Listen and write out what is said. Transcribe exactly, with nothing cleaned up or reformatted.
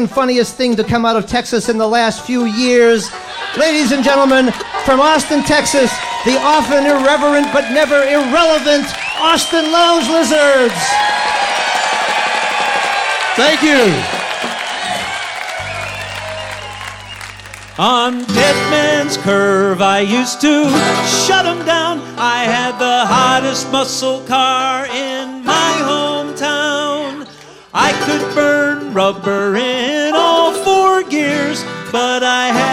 second funniest thing to come out of Texas in the last few years. Ladies and gentlemen, from Austin, Texas, the often irreverent but never irrelevant Austin Lounge Lizards. Thank you. On Dead Man's Curve, I used to shut 'em down. I had the hottest muscle car in my hometown. I could burn rubber in all four gears, but I had